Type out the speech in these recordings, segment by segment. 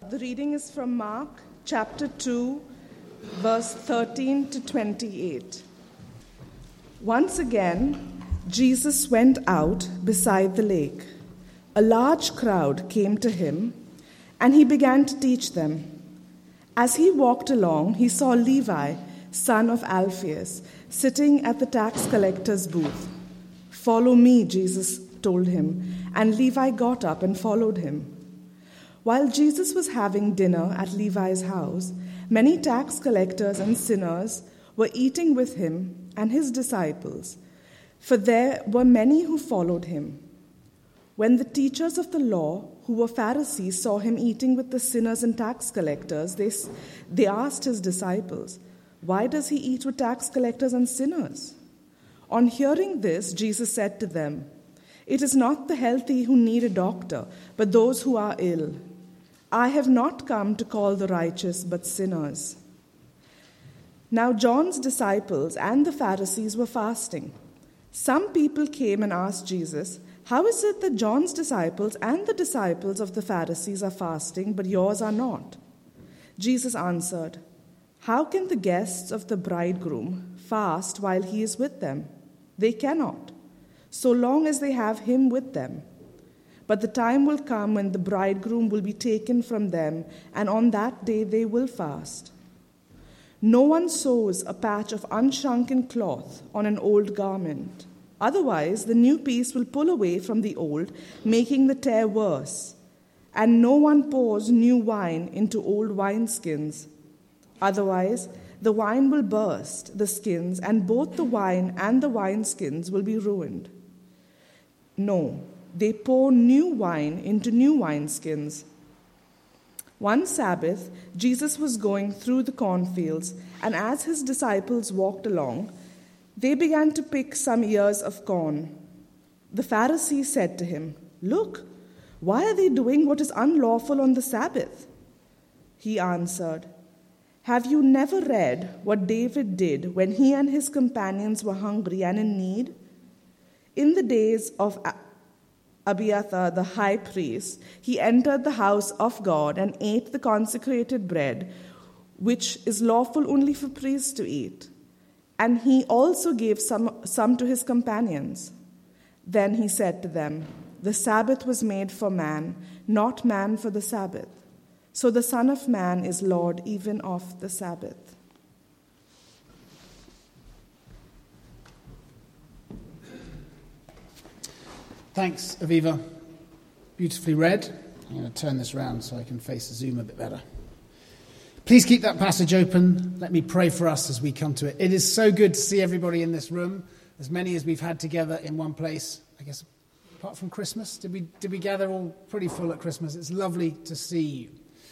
The reading is from Mark chapter 2, verse 13 to 28. Once again, Jesus went out beside the lake. A large crowd came to him, and he began to teach them. As he walked along, he saw Levi, son of Alphaeus, sitting at the tax collector's booth. "Follow me," Jesus told him, and Levi got up and followed him. While Jesus was having dinner at Levi's house, many tax collectors and sinners were eating with him and his disciples, for there were many who followed him. When the teachers of the law, who were Pharisees, saw him eating with the sinners and tax collectors, they asked his disciples, "Why does he eat with tax collectors and sinners?" On hearing this, Jesus said to them, "It is not the healthy who need a doctor, but those who are ill. I have not come to call the righteous, but sinners." Now John's disciples and the Pharisees were fasting. Some people came and asked Jesus, "How is it that John's disciples and the disciples of the Pharisees are fasting, but yours are not?" Jesus answered, "How can the guests of the bridegroom fast while he is with them? They cannot, so long as they have him with them. But the time will come when the bridegroom will be taken from them, and on that day they will fast. No one sews a patch of unshrunken cloth on an old garment. Otherwise, the new piece will pull away from the old, making the tear worse. And no one pours new wine into old wineskins. Otherwise, the wine will burst the skins, and both the wine and the wineskins will be ruined. No, they pour new wine into new wineskins." One Sabbath, Jesus was going through the cornfields, and as his disciples walked along, they began to pick some ears of corn. The Pharisees said to him, "Look, why are they doing what is unlawful on the Sabbath?" He answered, "Have you never read what David did when he and his companions were hungry and in need? In the days of Abiathar the high priest, he entered the house of God and ate the consecrated bread, which is lawful only for priests to eat. And he also gave some to his companions. Then he said to them, 'The Sabbath was made for man, not man for the Sabbath. So the Son of Man is Lord even of the Sabbath.'" Thanks, Aviva. Beautifully read. I'm going to turn this around so I can face the Zoom a bit better. Please keep that passage open. Let me pray for us as we come to it. It is so good to see everybody in this room, as many as we've had together in one place. I guess apart from Christmas, did we gather all pretty full at Christmas? It's lovely to see you.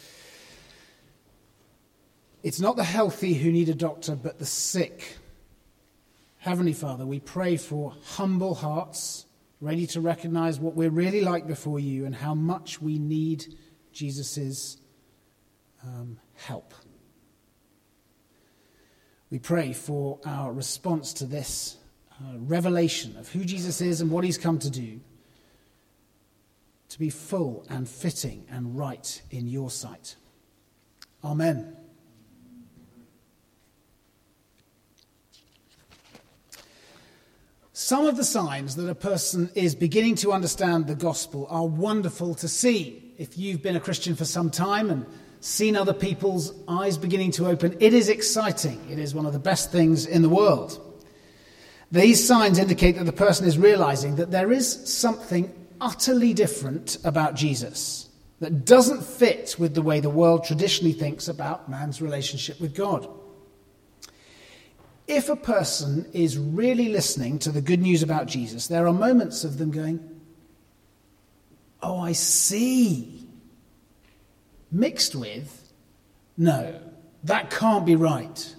It's not the healthy who need a doctor, but the sick. Heavenly Father, we pray for humble hearts, ready to recognize what we're really like before you and how much we need Jesus' help. We pray for our response to this revelation of who Jesus is and what he's come to do, to be full and fitting and right in your sight. Amen. Some of the signs that a person is beginning to understand the gospel are wonderful to see. If you've been a Christian for some time and seen other people's eyes beginning to open, it is exciting. It is one of the best things in the world. These signs indicate that the person is realizing that there is something utterly different about Jesus that doesn't fit with the way the world traditionally thinks about man's relationship with God. If a person is really listening to the good news about Jesus, there are moments of them going, "Oh, I see," mixed with, "No, that can't be right.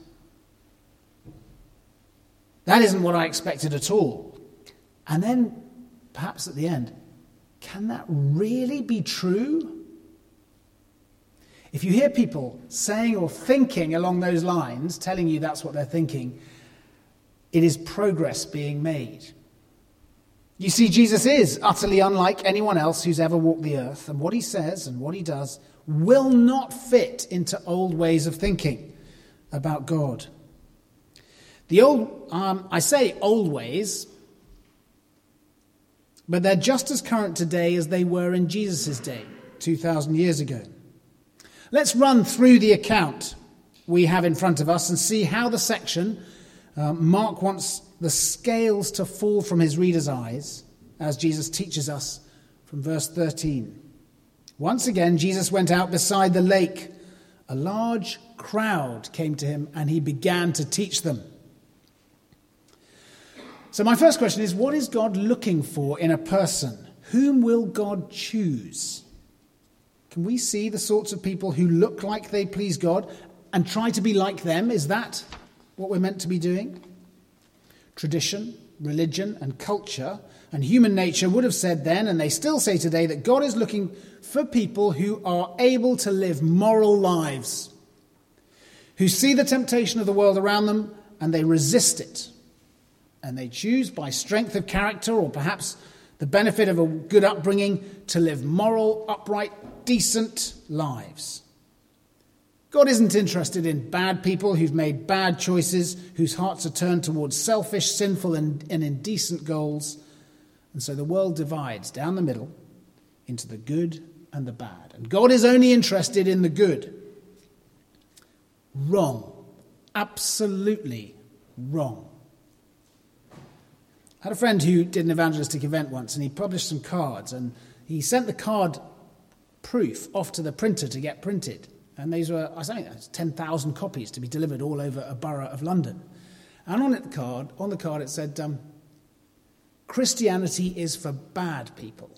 That isn't what I expected at all." And then, perhaps at the end, can that really be true? If you hear people saying or thinking along those lines, telling you that's what they're thinking, it is progress being made. You see, Jesus is utterly unlike anyone else who's ever walked the earth, and what he says and what he does will not fit into old ways of thinking about God. I say old ways, but they're just as current today as they were in Jesus' day, 2,000 years ago. Let's run through the account we have in front of us and see how the section Mark wants the scales to fall from his readers' eyes, as Jesus teaches us from verse 13. Once again, Jesus went out beside the lake. A large crowd came to him, and he began to teach them. So my first question is, what is God looking for in a person? Whom will God choose? Can we see the sorts of people who look like they please God and try to be like them? Is that what we're meant to be doing? Tradition, religion, and culture and human nature would have said then, and they still say today, that God is looking for people who are able to live moral lives, who see the temptation of the world around them and they resist it. And they choose by strength of character or perhaps the benefit of a good upbringing to live moral, upright, decent lives. God isn't interested in bad people who've made bad choices, whose hearts are turned towards selfish, sinful, and indecent goals. And so the world divides down the middle into the good and the bad. And God is only interested in the good. Wrong. Absolutely wrong. I had a friend who did an evangelistic event once, and he published some cards, and he sent the card proof off to the printer to get printed. And these were, I think, 10,000 copies to be delivered all over a borough of London. And on the card it said, Christianity is for bad people.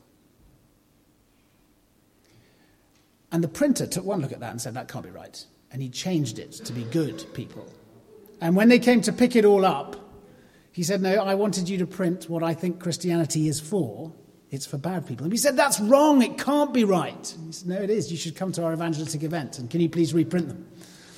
And the printer took one look at that and said, that can't be right. And he changed it to be good people. And when they came to pick it all up, he said, no, I wanted you to print what I think Christianity is for. It's for bad people. And we said, that's wrong. It can't be right. And he said, no, it is. You should come to our evangelistic event. And can you please reprint them?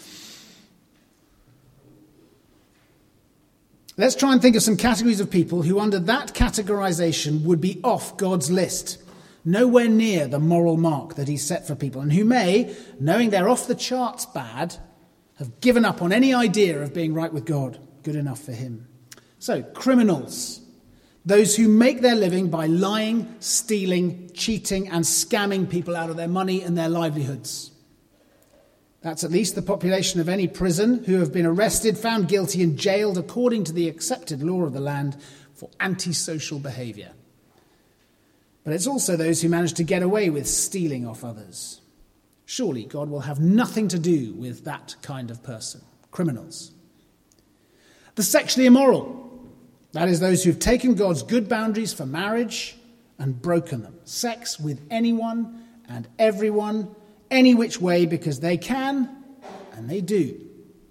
Let's try and think of some categories of people who under that categorization would be off God's list, nowhere near the moral mark that he's set for people, and who may, knowing they're off the charts bad, have given up on any idea of being right with God, good enough for him. So, criminals. Those who make their living by lying, stealing, cheating, and scamming people out of their money and their livelihoods. That's at least the population of any prison who have been arrested, found guilty, and jailed according to the accepted law of the land for antisocial behaviour. But it's also those who manage to get away with stealing off others. Surely God will have nothing to do with that kind of person. Criminals. The sexually immoral. That is those who've taken God's good boundaries for marriage and broken them. Sex with anyone and everyone, any which way, because they can and they do.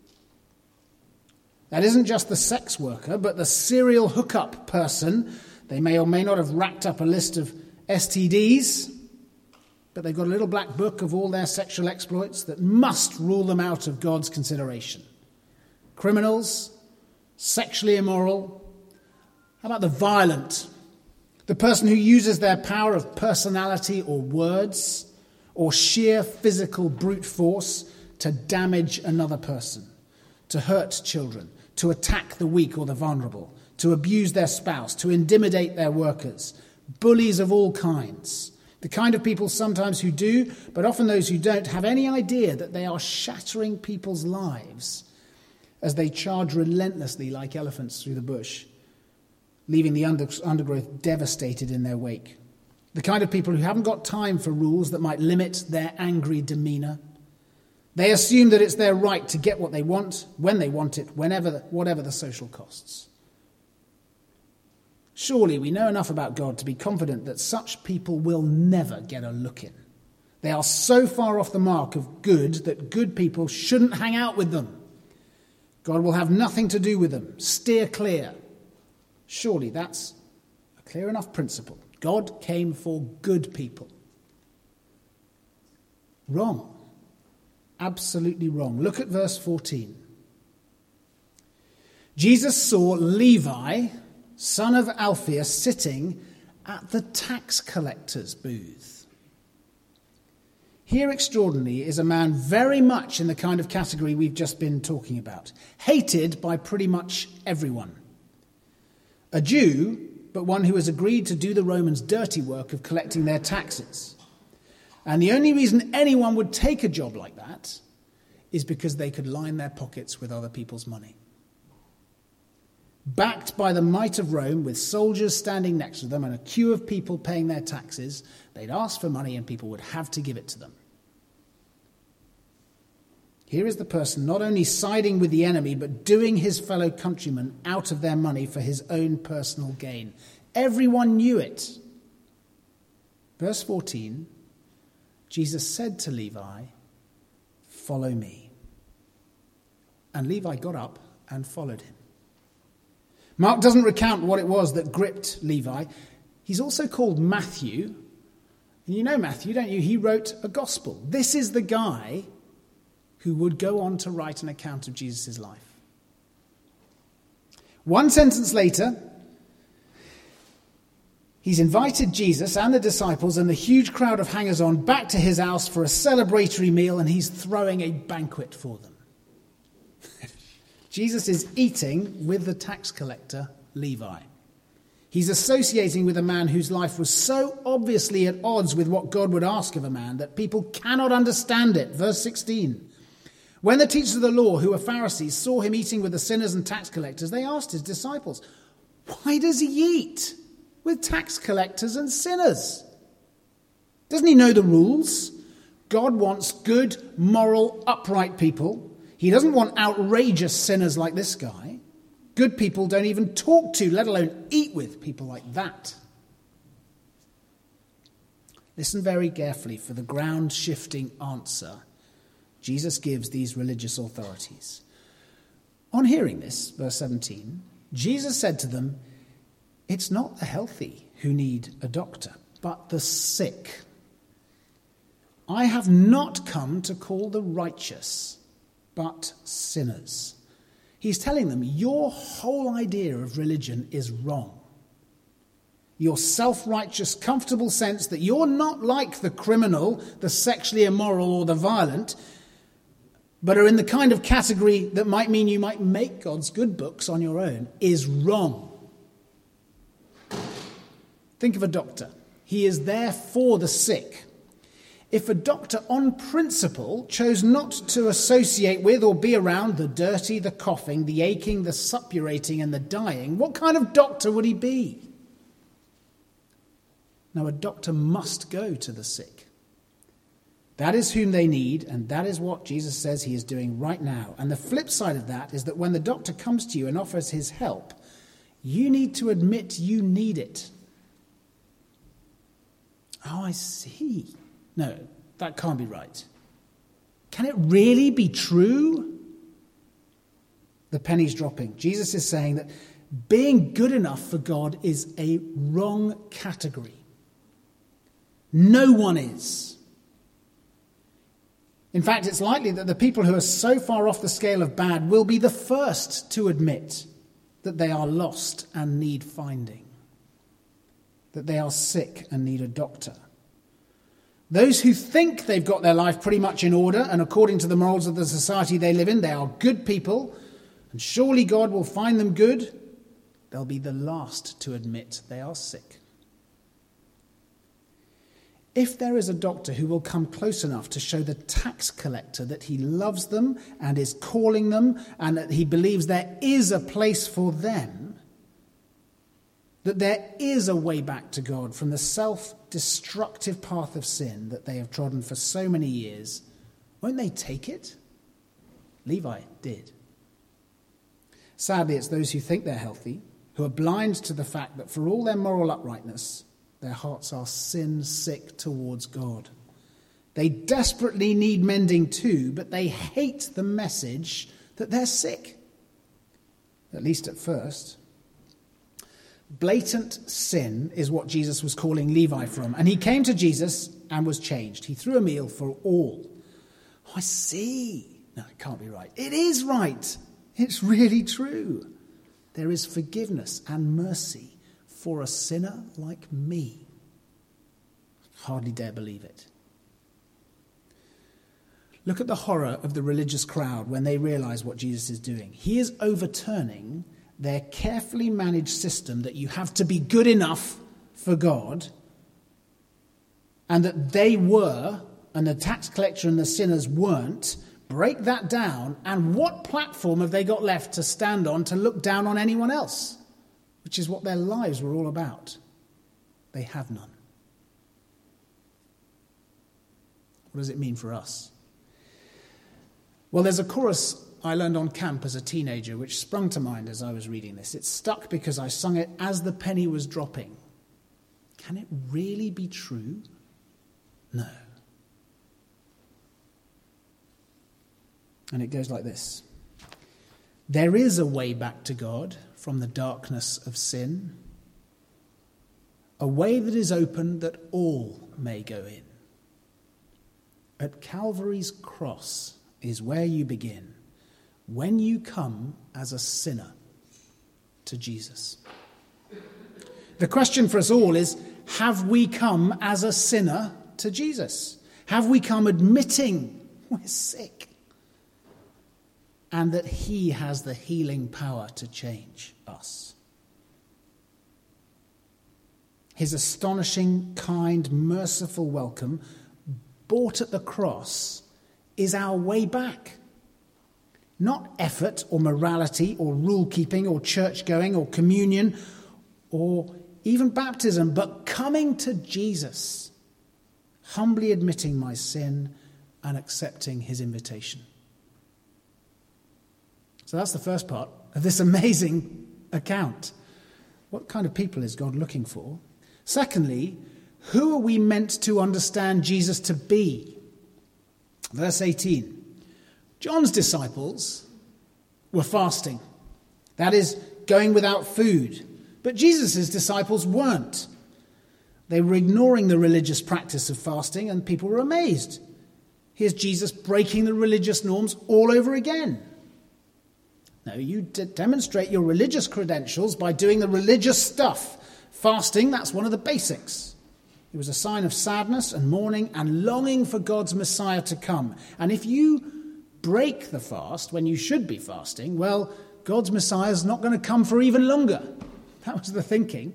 That isn't just the sex worker, but the serial hookup person. They may or may not have racked up a list of STDs, but they've got a little black book of all their sexual exploits that must rule them out of God's consideration. Criminals, sexually immoral. How about the violent? The person who uses their power of personality or words or sheer physical brute force to damage another person, to hurt children, to attack the weak or the vulnerable, to abuse their spouse, to intimidate their workers, bullies of all kinds. The kind of people sometimes who do, but often those who don't, have any idea that they are shattering people's lives as they charge relentlessly like elephants through the bush, leaving the undergrowth devastated in their wake. The kind of people who haven't got time for rules that might limit their angry demeanour. They assume that it's their right to get what they want, when they want it, whatever the social costs. Surely we know enough about God to be confident that such people will never get a look in. They are so far off the mark of good that good people shouldn't hang out with them. God will have nothing to do with them. Steer clear. Surely that's a clear enough principle. God came for good people. Wrong. Absolutely wrong. Look at verse 14. Jesus saw Levi, son of Alphaeus, sitting at the tax collector's booth. Here, extraordinarily, is a man very much in the kind of category we've just been talking about, hated by pretty much everyone. A Jew, but one who has agreed to do the Romans' dirty work of collecting their taxes. And the only reason anyone would take a job like that is because they could line their pockets with other people's money. Backed by the might of Rome, with soldiers standing next to them and a queue of people paying their taxes, they'd ask for money and people would have to give it to them. Here is the person not only siding with the enemy, but doing his fellow countrymen out of their money for his own personal gain. Everyone knew it. Verse 14, Jesus said to Levi, "Follow me." And Levi got up and followed him. Mark doesn't recount what it was that gripped Levi. He's also called Matthew. And you know Matthew, don't you? He wrote a gospel. This is the guy who would go on to write an account of Jesus' life. One sentence later, he's invited Jesus and the disciples and the huge crowd of hangers-on back to his house for a celebratory meal, and he's throwing a banquet for them. Jesus is eating with the tax collector, Levi. He's associating with a man whose life was so obviously at odds with what God would ask of a man that people cannot understand it. Verse 16. When the teachers of the law, who were Pharisees, saw him eating with the sinners and tax collectors, they asked his disciples, "Why does he eat with tax collectors and sinners? Doesn't he know the rules? God wants good, moral, upright people. He doesn't want outrageous sinners like this guy. Good people don't even talk to, let alone eat with, people like that." Listen very carefully for the ground-shifting answer Jesus gives these religious authorities. On hearing this, verse 17, Jesus said to them, "It's not the healthy who need a doctor, but the sick. I have not come to call the righteous, but sinners." He's telling them, your whole idea of religion is wrong. Your self-righteous, comfortable sense that you're not like the criminal, the sexually immoral, or the violent, but are in the kind of category that might mean you might make God's good books on your own, is wrong. Think of a doctor. He is there for the sick. If a doctor on principle chose not to associate with or be around the dirty, the coughing, the aching, the suppurating and the dying, what kind of doctor would he be? Now, a doctor must go to the sick. That is whom they need, and that is what Jesus says he is doing right now. And the flip side of that is that when the doctor comes to you and offers his help, you need to admit you need it. Oh, I see. No, that can't be right. Can it really be true? The penny's dropping. Jesus is saying that being good enough for God is a wrong category. No one is. In fact, it's likely that the people who are so far off the scale of bad will be the first to admit that they are lost and need finding, that they are sick and need a doctor. Those who think they've got their life pretty much in order and according to the morals of the society they live in, they are good people, and surely God will find them good, they'll be the last to admit they are sick. If there is a doctor who will come close enough to show the tax collector that he loves them and is calling them and that he believes there is a place for them, that there is a way back to God from the self-destructive path of sin that they have trodden for so many years, won't they take it? Levi did. Sadly, it's those who think they're healthy, who are blind to the fact that for all their moral uprightness, their hearts are sin-sick towards God. They desperately need mending too, but they hate the message that they're sick. At least at first. Blatant sin is what Jesus was calling Levi from. And he came to Jesus and was changed. He threw a meal for all. Oh, I see. No, it can't be right. It is right. It's really true. there is forgiveness and mercy for a sinner like me. Hardly dare believe it. Look at the horror of the religious crowd when they realize what Jesus is doing. He is overturning their carefully managed system that you have to be good enough for God, and that they were, and the tax collector and the sinners weren't. Break that down, and what platform have they got left to stand on to look down on anyone else? Which is what their lives were all about. They have none. What does it mean for us? Well, there's a chorus I learned on camp as a teenager which sprung to mind as I was reading this. It stuck because I sung it as the penny was dropping. Can it really be true? No. And it goes like this. There is a way back to God from the darkness of sin, a way that is open that all may go in. At Calvary's cross is where you begin when you come as a sinner to Jesus. The question for us all is, have we come as a sinner to Jesus? Have we come admitting we're sick and that he has the healing power to change us? His astonishing, kind, merciful welcome, bought at the cross, is our way back. Not effort or morality or rule-keeping or church-going or communion or even baptism, but coming to Jesus, humbly admitting my sin and accepting his invitation. So that's the first part of this amazing account. What kind of people is God looking for? Secondly, who are we meant to understand Jesus to be? Verse 18. John's disciples were fasting. That is, going without food. But Jesus' disciples weren't. They were ignoring the religious practice of fasting, and people were amazed. Here's Jesus breaking the religious norms all over again. No, you demonstrate your religious credentials by doing the religious stuff. Fasting, that's one of the basics. It was a sign of sadness and mourning and longing for God's Messiah to come. And if you break the fast when you should be fasting, well, God's Messiah is not going to come for even longer. That was the thinking.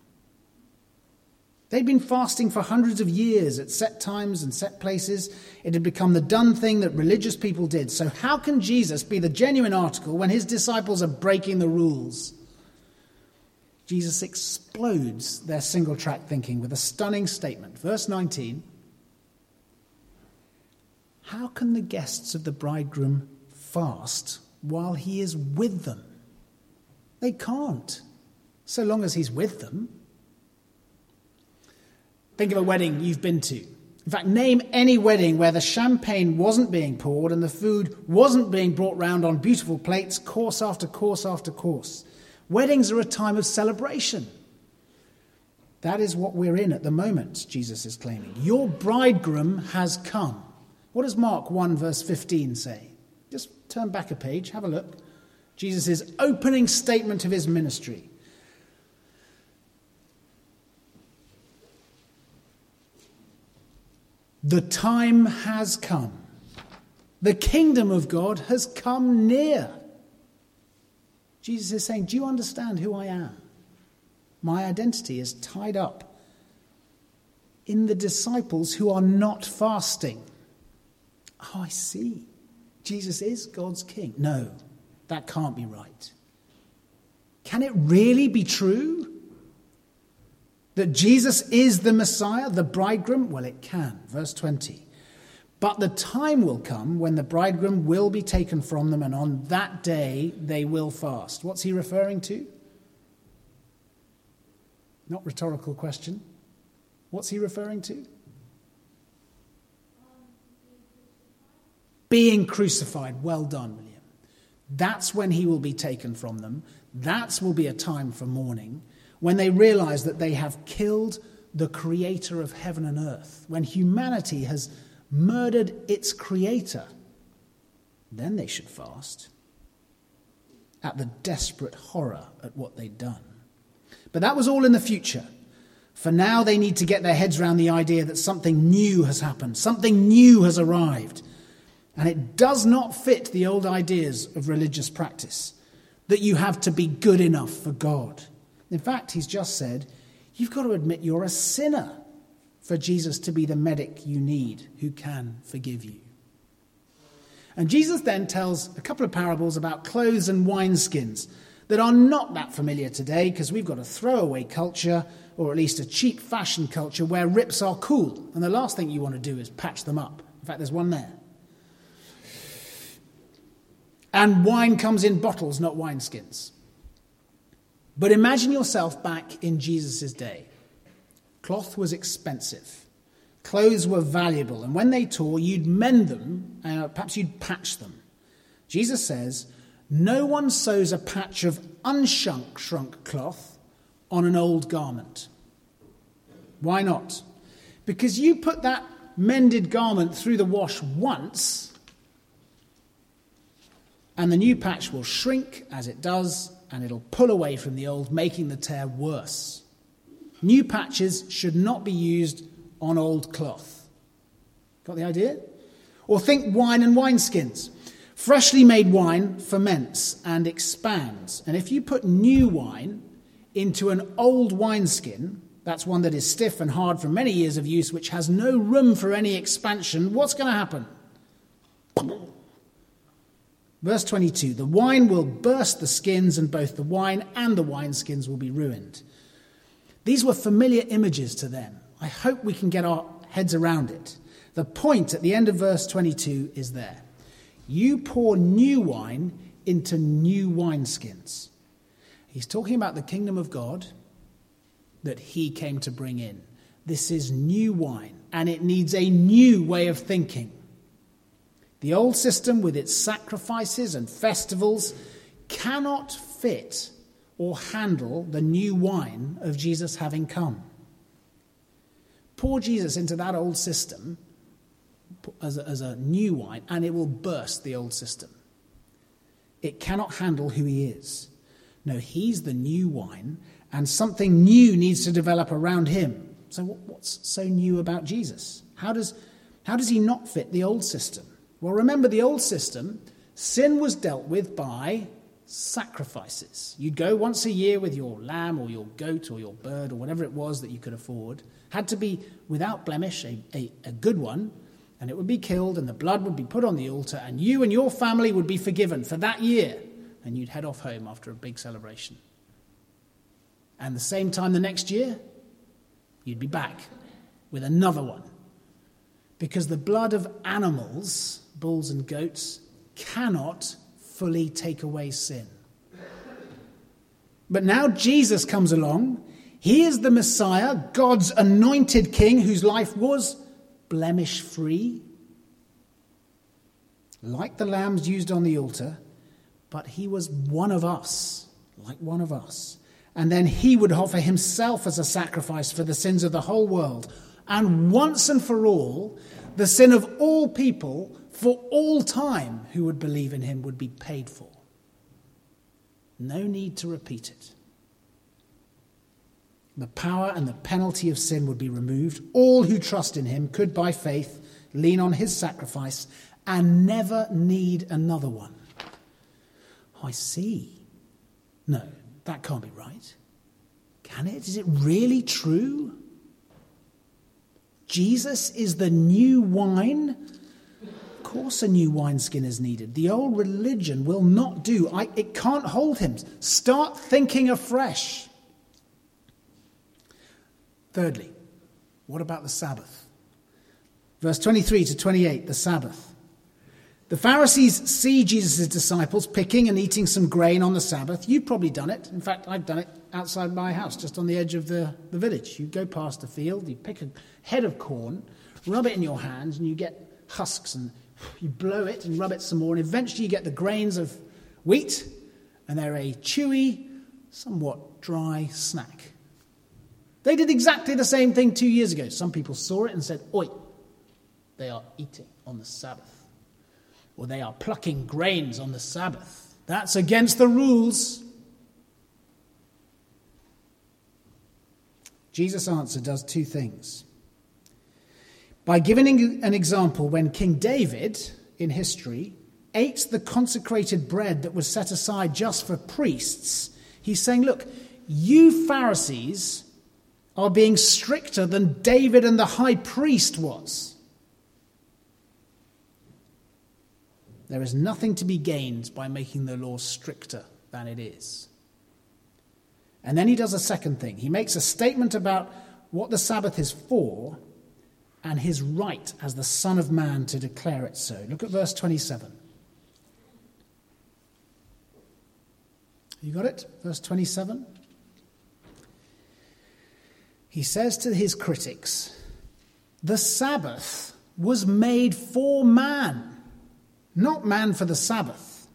They'd been fasting for hundreds of years at set times and set places. It had become the done thing that religious people did. So how can Jesus be the genuine article when his disciples are breaking the rules? Jesus explodes their single-track thinking with a stunning statement. Verse 19. How can the guests of the bridegroom fast while he is with them? They can't, so long as he's with them. Think of a wedding you've been to. In fact, name any wedding where the champagne wasn't being poured and the food wasn't being brought round on beautiful plates, course after course after course. Weddings are a time of celebration. That is what we're in at the moment, Jesus is claiming. Your bridegroom has come. What does Mark 1 verse 15 say? Just turn back a page, have a look. Jesus' opening statement of his ministry. The time has come. The kingdom of God has come near. Jesus is saying, do you understand who I am? My identity is tied up in the disciples who are not fasting. Oh, I see. Jesus is God's king. No, that can't be right. Can it really be true that Jesus is the Messiah, the bridegroom? Well, it can. Verse 20. But the time will come when the bridegroom will be taken from them, and on that day they will fast. What's he referring to? Not rhetorical question. What's he referring to? Being crucified. Well done, William. That's when he will be taken from them. That will be a time for mourning, when they realize that they have killed the creator of heaven and earth, when humanity has murdered its creator. Then they should fast. at the desperate horror at what they'd done. But that was all in the future. For now, they need to get their heads around the idea that something new has happened, something new has arrived. And it does not fit the old ideas of religious practice, that you have to be good enough for God. In fact, he's just said, you've got to admit you're a sinner for Jesus to be the medic you need who can forgive you. And Jesus then tells a couple of parables about clothes and wineskins that are not that familiar today because we've got a throwaway culture, or at least a cheap fashion culture where rips are cool. And the last thing you want to do is patch them up. In fact, there's one there. And wine comes in bottles, not wineskins. But imagine yourself back in Jesus' day. Cloth was expensive. Clothes were valuable. And when they tore, you'd mend them. Perhaps you'd patch them. Jesus says, no one sews a patch of unshrunk cloth on an old garment. Why not? Because you put that mended garment through the wash once, and the new patch will shrink as it does, and it'll pull away from the old, making the tear worse. New patches should not be used on old cloth. Got the idea? Or think wine and wineskins. Freshly made wine ferments and expands. And if you put new wine into an old wineskin, that's one that is stiff and hard from many years of use, which has no room for any expansion, what's going to happen? Verse 22, the wine will burst the skins, and both the wine and the wineskins will be ruined. These were familiar images to them. I hope we can get our heads around it. The point at the end of verse 22 is there. You pour new wine into new wineskins. He's talking about the kingdom of God that he came to bring in. This is new wine, and it needs a new way of thinking. The old system with its sacrifices and festivals cannot fit or handle the new wine of Jesus having come. Pour Jesus into that old system as a new wine, and it will burst the old system. It cannot handle who he is. No, he's the new wine, and something new needs to develop around him. So what's so new about Jesus? How does he not fit the old system? Well, remember the old system, sin was dealt with by sacrifices. You'd go once a year with your lamb or your goat or your bird or whatever it was that you could afford. Had to be without blemish, a good one, and it would be killed and the blood would be put on the altar and you and your family would be forgiven for that year, and you'd head off home after a big celebration. And the same time the next year, you'd be back with another one. Because the blood of animals, bulls and goats, cannot fully take away sin. But now Jesus comes along. He is the Messiah, God's anointed king, whose life was blemish-free, like the lambs used on the altar, but he was one of us, like one of us. And then he would offer himself as a sacrifice for the sins of the whole world. And once and for all, the sin of all people for all time who would believe in him would be paid for. No need to repeat it. The power and the penalty of sin would be removed. All who trust in him could, by faith, lean on his sacrifice and never need another one. I see. No, that can't be right. Can it? Is it really true? Jesus is the new wine? Of course a new wineskin is needed. The old religion will not do. It can't hold him. Start thinking afresh. Thirdly, what about the Sabbath? Verse 23 to 28, the Sabbath. The Pharisees see Jesus' disciples picking and eating some grain on the Sabbath. You've probably done it. In fact, I've done it outside my house, just on the edge of the village. You go past a field, you pick a head of corn, rub it in your hands, and you get husks, and you blow it and rub it some more, and eventually you get the grains of wheat, and they're a chewy, somewhat dry snack. They did exactly the same thing 2 years ago. Some people saw it and said, "Oi, they are eating on the Sabbath." Or they are plucking grains on the Sabbath. That's against the rules. Jesus' answer does two things. By giving an example when King David, in history, ate the consecrated bread that was set aside just for priests, he's saying, look, you Pharisees are being stricter than David and the high priest was. There is nothing to be gained by making the law stricter than it is. And then he does a second thing. He makes a statement about what the Sabbath is for and his right as the Son of Man to declare it so. Look at verse 27. You got it? Verse 27. He says to his critics, the Sabbath was made for man, not man for the Sabbath.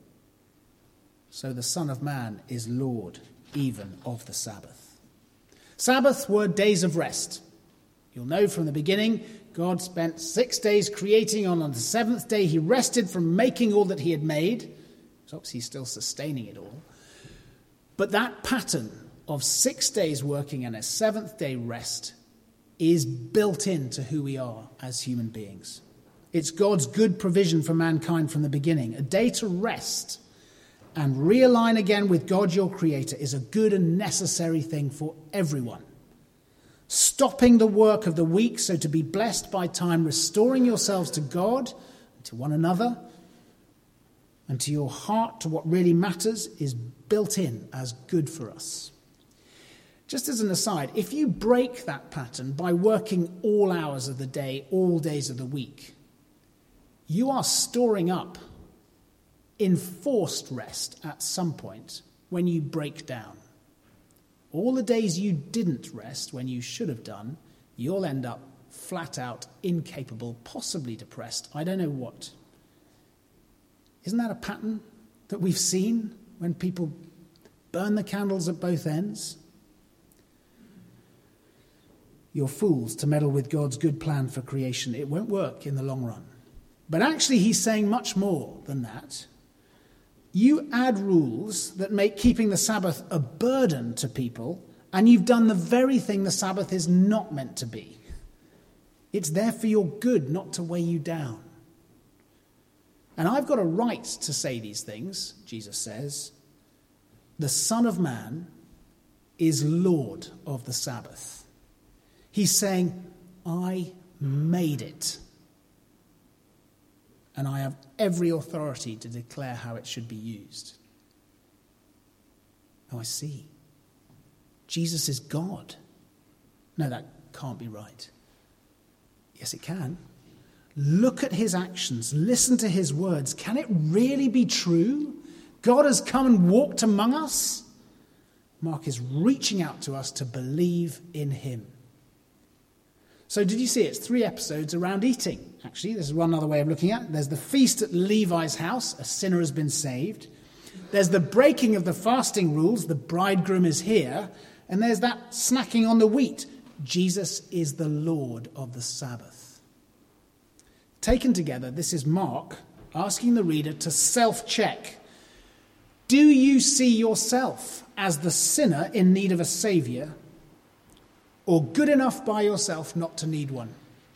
So the Son of Man is Lord even of the Sabbath. Sabbaths were days of rest. You'll know from the beginning, God spent 6 days creating. On the seventh day, he rested from making all that he had made. So obviously he's still sustaining it all. But that pattern of 6 days working and a seventh day rest is built into who we are as human beings. It's God's good provision for mankind from the beginning. A day to rest and realign again with God, your creator, is a good and necessary thing for everyone. Stopping the work of the week so to be blessed by time, restoring yourselves to God, to one another, and to your heart, to what really matters, is built in as good for us. Just as an aside, if you break that pattern by working all hours of the day, all days of the week, you are storing up enforced rest at some point when you break down. All the days you didn't rest when you should have done, you'll end up flat out incapable, possibly depressed. I don't know what. Isn't that a pattern that we've seen when people burn the candles at both ends? You're fools to meddle with God's good plan for creation. It won't work in the long run. But actually, he's saying much more than that. You add rules that make keeping the Sabbath a burden to people, and you've done the very thing the Sabbath is not meant to be. It's there for your good, not to weigh you down. And I've got a right to say these things, Jesus says. The Son of Man is Lord of the Sabbath. He's saying, I made it. And I have every authority to declare how it should be used. Oh, I see. Jesus is God. No, that can't be right. Yes, it can. Look at his actions. Listen to his words. Can it really be true? God has come and walked among us. Mark is reaching out to us to believe in him. So did you see it's 3 episodes around eating? Actually, this is one other way of looking at it. There's the feast at Levi's house. A sinner has been saved. There's the breaking of the fasting rules. The bridegroom is here. And there's that snacking on the wheat. Jesus is the Lord of the Sabbath. Taken together, this is Mark asking the reader to self-check. Do you see yourself as the sinner in need of a saviour, or good enough by yourself not to need one?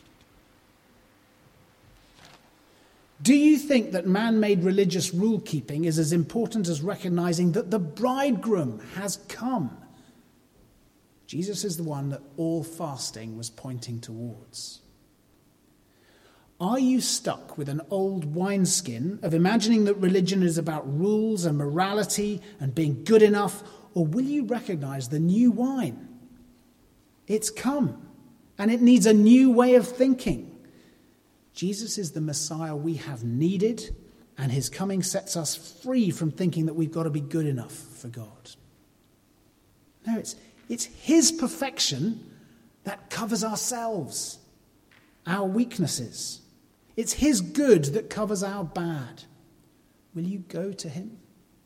Do you think that man-made religious rule-keeping is as important as recognizing that the bridegroom has come? Jesus is the one that all fasting was pointing towards. Are you stuck with an old wineskin of imagining that religion is about rules and morality and being good enough, or will you recognize the new wine? It's come, and it needs a new way of thinking. Jesus is the Messiah we have needed, and his coming sets us free from thinking that we've got to be good enough for God. No, it's his perfection that covers ourselves, our weaknesses. It's his good that covers our bad. Will you go to him?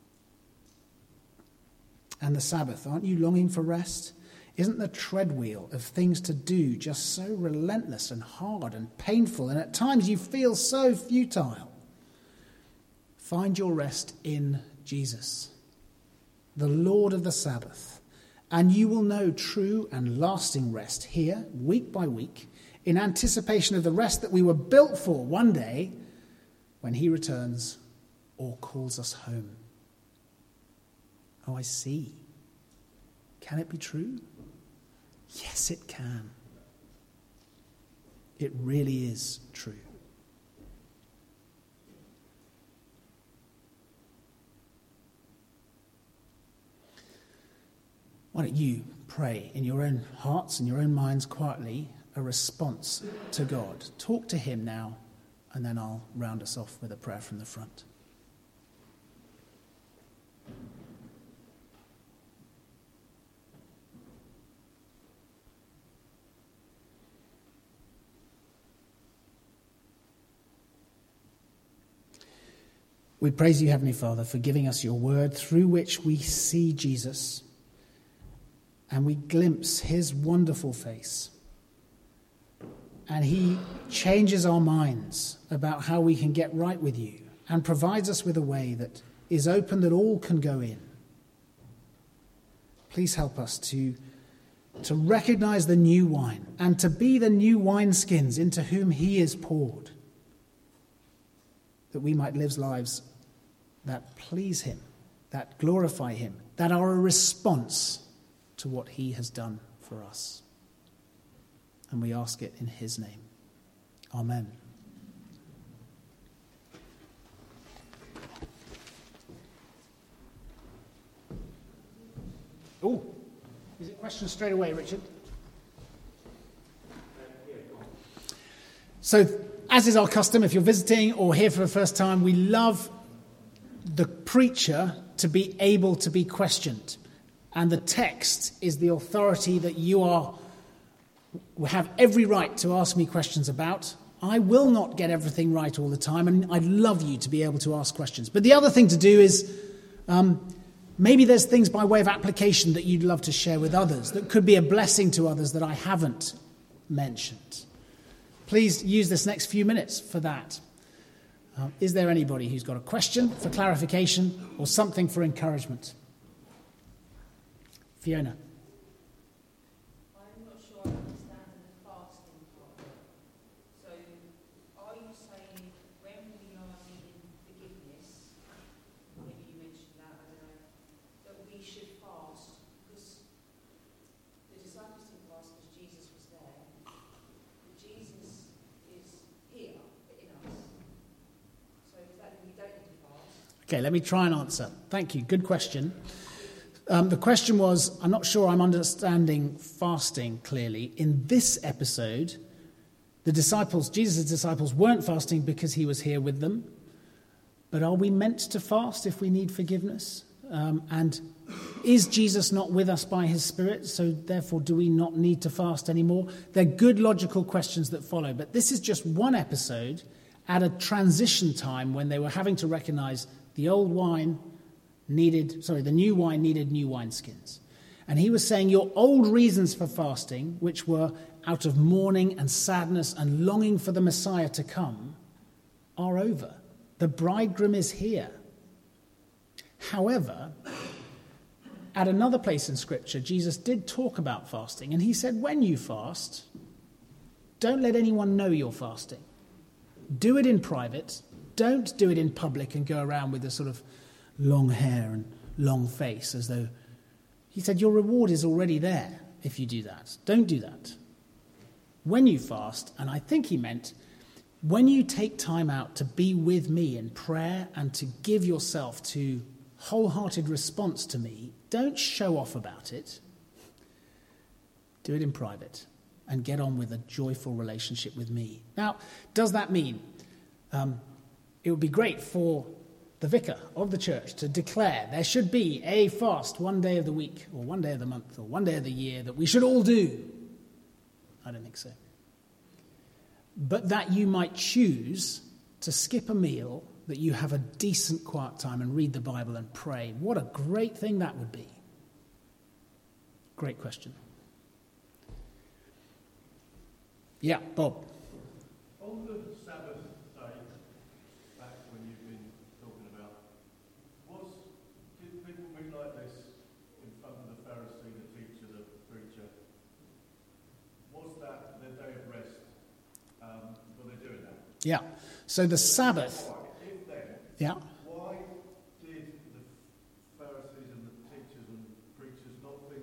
And the Sabbath, aren't you longing for rest? Isn't the treadwheel of things to do just so relentless and hard and painful, and at times you feel so futile? Find your rest in Jesus, the Lord of the Sabbath, and you will know true and lasting rest here, week by week, in anticipation of the rest that we were built for one day when he returns or calls us home. Oh, I see. Can it be true? Yes, it can. It really is true. Why don't you pray in your own hearts and your own minds quietly a response to God. Talk to him now, and then I'll round us off with a prayer from the front. We praise you, Heavenly Father, for giving us your word through which we see Jesus and we glimpse his wonderful face. And he changes our minds about how we can get right with you and provides us with a way that is open that all can go in. Please help us to recognize the new wine and to be the new wineskins into whom he is poured, that we might live lives that please him, that glorify him, that are a response to what he has done for us. And we ask it in his name. Amen. Oh, is it questions straight away, Richard? So, as is our custom, if you're visiting or here for the first time, we love the preacher to be able to be questioned. And the text is the authority that you have every right to ask me questions about. I will not get everything right all the time, and I'd love you to be able to ask questions. But the other thing to do is maybe there's things by way of application that you'd love to share with others that could be a blessing to others that I haven't mentioned. Please use this next few minutes for that. Is there anybody who's got a question for clarification or something for encouragement? Fiona. I'm not sure I understand the fasting part. So, are you saying when we are needing forgiveness, maybe you mentioned that, I don't know, that we should fast? Because the disciples didn't fast because Jesus was there. But Jesus is here in us. So, does that mean we don't need to fast? Okay, let me try and answer. Thank you. Good question. The question was, I'm not sure I'm understanding fasting clearly. In this episode, Jesus' disciples weren't fasting because he was here with them. But are we meant to fast if we need forgiveness? And is Jesus not with us by his Spirit? So therefore, do we not need to fast anymore? They're good logical questions that follow. But this is just one episode at a transition time when they were having to recognize the the new wine needed new wineskins. And he was saying your old reasons for fasting, which were out of mourning and sadness and longing for the Messiah to come, are over. The bridegroom is here. However, at another place in Scripture, Jesus did talk about fasting, and he said, when you fast, don't let anyone know you're fasting. Do it in private. Don't do it in public and go around with a sort of long hair and long face as though... He said, your reward is already there if you do that. Don't do that. When you fast, and I think he meant, when you take time out to be with me in prayer and to give yourself to wholehearted response to me, don't show off about it. Do it in private and get on with a joyful relationship with me. Now, does that mean it would be great for the vicar of the church to declare there should be a fast one day of the week or one day of the month or one day of the year that we should all do? I don't think so. But that you might choose to skip a meal, that you have a decent quiet time and read the Bible and pray. What a great thing that would be. Great question. Yeah, Bob. On the Sabbath day, back when you've been talking about Yeah. So the Sabbath. If then, Yeah. why did the Pharisees and the teachers and preachers not think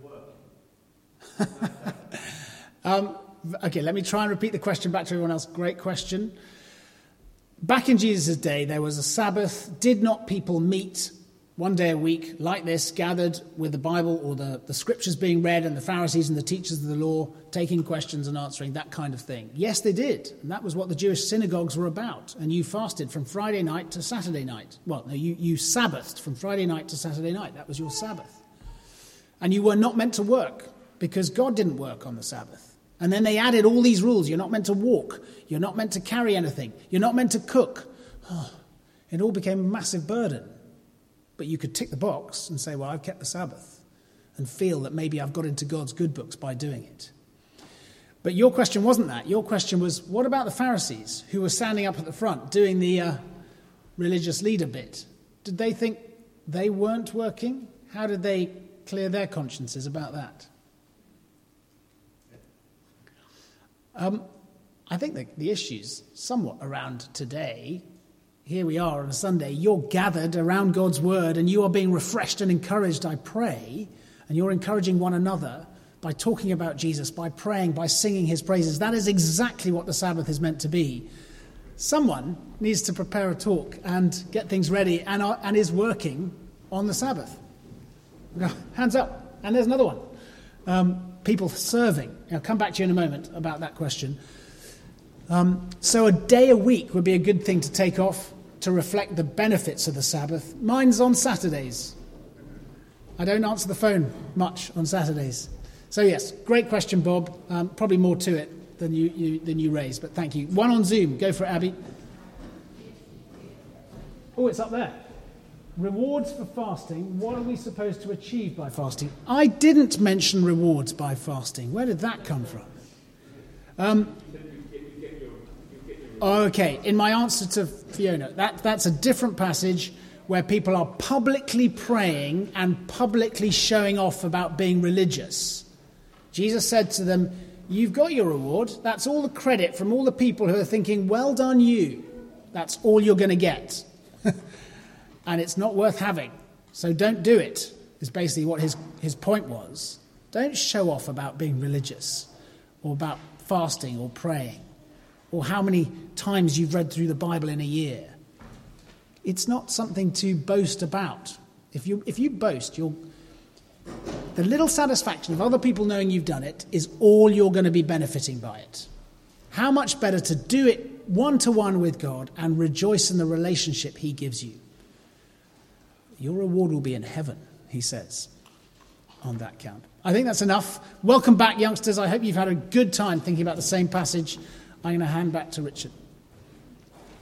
they were working? Okay, let me try and repeat the question back to everyone else. Great question. Back in Jesus' day, there was a Sabbath. Did not people meet one day a week like this, gathered with the Bible or the scriptures being read and the Pharisees and the teachers of the law taking questions and answering, that kind of thing? Yes, they did. And that was what the Jewish synagogues were about. And you fasted from Friday night to Saturday night. Well, no, you Sabbathed from Friday night to Saturday night. That was your Sabbath. And you were not meant to work because God didn't work on the Sabbath. And then they added all these rules. You're not meant to walk. You're not meant to carry anything. You're not meant to cook. Oh, it all became a massive burden. But you could tick the box and say, well, I've kept the Sabbath, and feel that maybe I've got into God's good books by doing it. But your question wasn't that. Your question was, what about the Pharisees who were standing up at the front doing the religious leader bit? Did they think they weren't working? How did they clear their consciences about that? I think that the issue's somewhat around today. Here we are on a Sunday. You're gathered around God's word and you are being refreshed and encouraged, I pray. And you're encouraging one another by talking about Jesus, by praying, by singing his praises. That is exactly what the Sabbath is meant to be. Someone needs to prepare a talk and get things ready and is working on the Sabbath. Hands up. And there's another one. People serving. I'll come back to you in a moment about that question. So a day a week would be a good thing to take off to reflect the benefits of the Sabbath. Mine's on Saturdays. I don't answer the phone much on Saturdays. So yes, great question, Bob. Probably more to it than you raised, but thank you. One on Zoom. Go for it, Abby. Oh, it's up there. Rewards for fasting. What are we supposed to achieve by fasting? I didn't mention rewards by fasting. Where did that come from? Okay, in my answer to Fiona, that's a different passage where people are publicly praying and publicly showing off about being religious. Jesus said to them, you've got your reward. That's all the credit from all the people who are thinking, well done you. That's all you're going to get. And it's not worth having. So don't do it, is basically what his point was. Don't show off about being religious or about fasting or praying or how many times you've read through the Bible in a year. It's not something to boast about. If you boast, the little satisfaction of other people knowing you've done it is all you're going to be benefiting by it. How much better to do it one-to-one with God and rejoice in the relationship he gives you. Your reward will be in heaven, he says, on that count. I think that's enough. Welcome back, youngsters. I hope you've had a good time thinking about the same passage. I'm going to hand back to Richard.